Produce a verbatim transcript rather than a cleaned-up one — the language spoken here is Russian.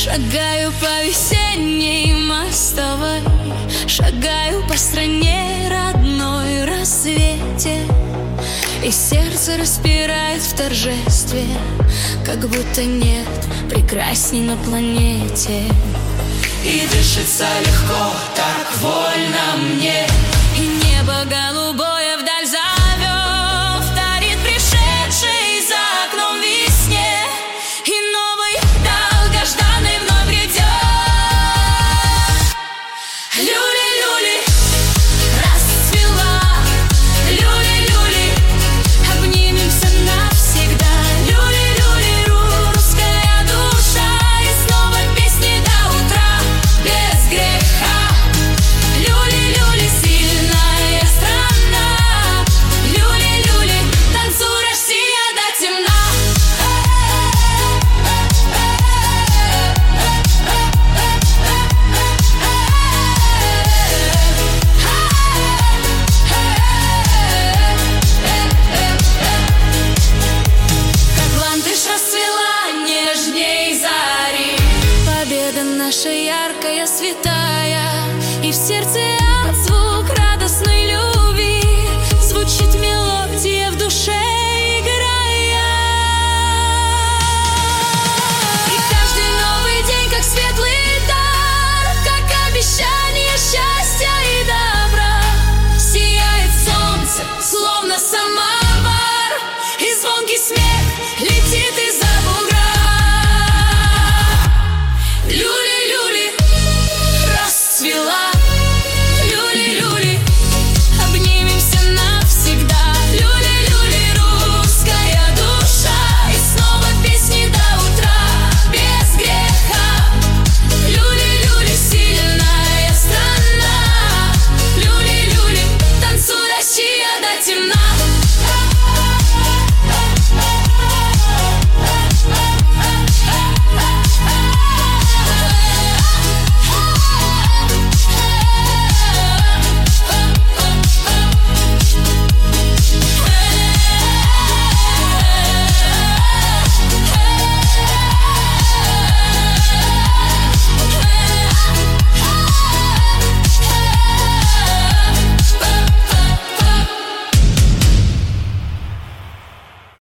Шагаю по весенней мостовой, шагаю по стране родной рассвете, и сердце распирает в торжестве, как будто нет прекрасней на планете. И дышится легко, так вольно мне, и небо голубое вдаль зовет, дарит пришедший за окном весне, и новый долгожданный вновь грядет. Люли-люли расцвела, люли-люли обнимемся навсегда. Люли-люли русская душа, и снова песни до утра без греха. Люли-люли сильная страна, люли-люли танцуй, Россия, до темна. Как ландыш расцвела нежней зари, победа наша яркая, святая, и в сердце